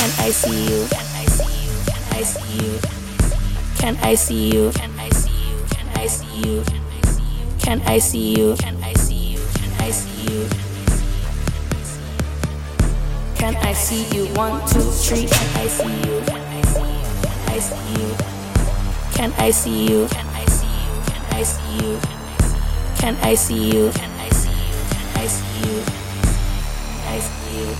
Can I see you? Can I see you? Can I see you? Can I see you? Can I see you? Can I see you? Can I see you? Can I see you? Can I see you? Can I see you? 1, 2, 3. Can I see you? Can I see you? Can I see you? Can I see you? Can I see you? Can I see you? Can I see you? Can I see you? Can I see you? Can I see you?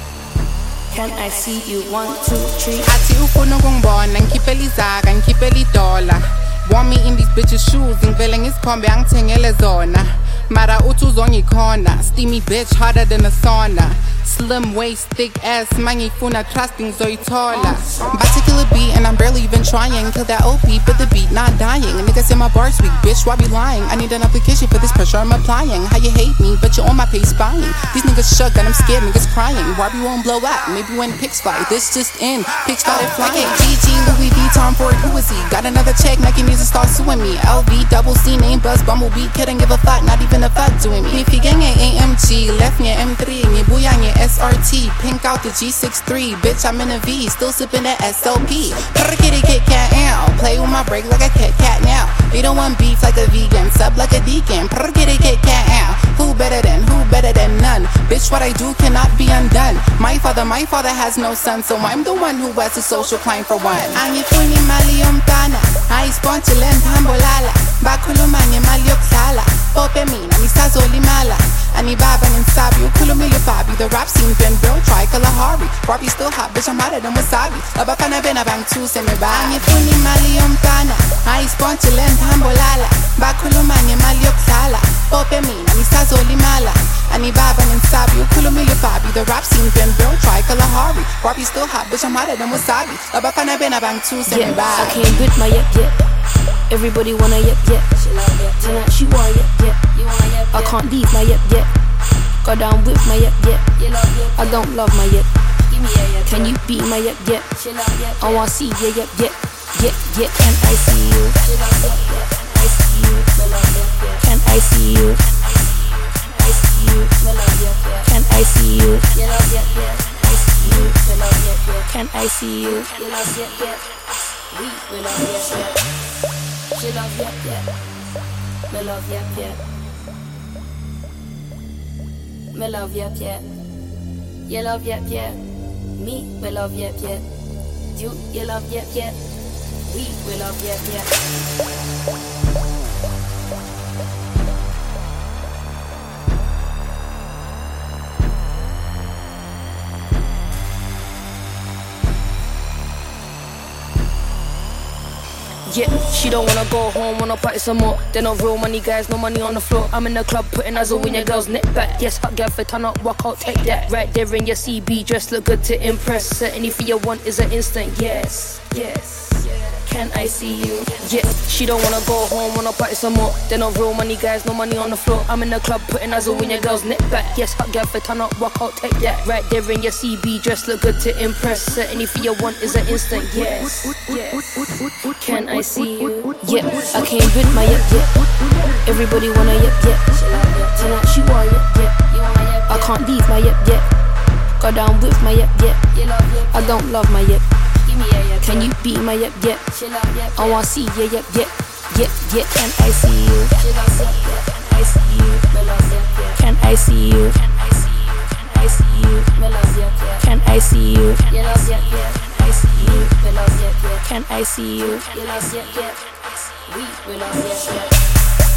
Can I see you? 1, 2, 3. Athi ufuna ukungibona ngikhiphela izaka ngikhiphela idola. Want me in these bitches shoes ngivele ngizikhombe angithengele zona. Mara uthi uzongikhona steamy bitch harder than a sauna. Slim waist, thick ass, mangifuna trusting zoitola. Particular beat and I'm barely even trying. Kill that OP, but the beat not dying. Niggas say my bars weak, bitch, why be lying? I need an application for this pressure I'm applying. How you hate me, but you on my page spying. These niggas shook and I'm scared, niggas crying. Barbie won't blow up, maybe when pics fly. This just in, pics started flying. GG, Louis V, Tom Ford, who is he? Got another check, Nike needs to start suing me. LV, double C, name Buzz, Bumblebee. Couldn't give a fuck, not even a fuck doing me. If you gang AMG, left me M3, and you booyah SRT, pink out the G63. Bitch, I'm in a V, still sipping that SLP. Kitty Kit Kat now, play with my brake like a Kit Kat now. You don't want beef like a vegan, sub like a deacon. Kitty Kit Kat now. Who better than none? Bitch, what I do cannot be undone. My father has no son, so I'm the one who has a social climb for one. Angifuni mali yomntana, ayispontshele mthambolala. Bakhuluma ngemali yokuhlala, pope mina nisazolimala. Anibaba nginsabi, ukhulumile Bobby. The rap scene been real, try Kalahari. Barbie still hot, bitch, I'm hotter than wasabi. Abafana bena bangithuse mebala. Angifuni mali yomntana, ayispontshele mthambolala. Bakhuluma ngemali yokuhlala, pope mina nisazolimala. Anibaba nginsabi, ukhulumile Bobby. The rap scene been real, try Kalahari. Barbie still hot, bitch, I'm hotter than wasabi. Abafana bena bangithuse mebala. I came with my yep. Everybody wanna yep. Tonight she want yep. I can't leave my yep. Go down with my yep. I don't love my yep. Can you beat my yep? I wanna see ya yep. Can I see you? Can I see you? Can I see you? Can I see you? We love yep. She love yep. Me love yep. Me love yep. You love yep. Me love yep. You love yep. We love yep. Yeah, she don't wanna go home, wanna party some more. They're not real money guys, no money on the floor. I'm in the club putting Azzle in your girl's neck back. Yes, hot girl for turn up, walk out, take that. Right there in your CB dress, look good to impress. So anything you want is an instant yes. Can I see you? Yeah, she don't wanna go home, wanna party some more. They're not real money guys, no money on the floor. I'm in the club putting Azzle in your girl's neck back. Yes, hot girl for turn up, walk out, take that. Right there in your CB dress, look good to impress. So anything you want is an instant yes. Can I see you? Yeah, I came with my yep. Everybody wanna yep. Tonight she want yep. I can't leave my yep. Go down with my yep. I don't love my yep. Can you beat my yep? I wanna see ya yep. Can I see you? Can I see you? Can I see you? Can I see you? Can I see you? We love yep.